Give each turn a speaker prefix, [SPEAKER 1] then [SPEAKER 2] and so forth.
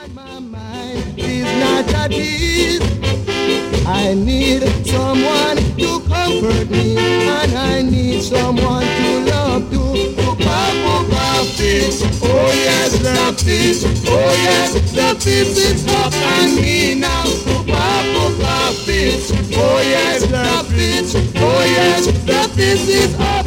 [SPEAKER 1] My mind is not at ease. I need someone to comfort me, and I need someone to love too. Fish. Oh yes, the fish. Oh yes, the fish is up on me now. Fish. Oh yes, the fish. Oh yes, the fish is up.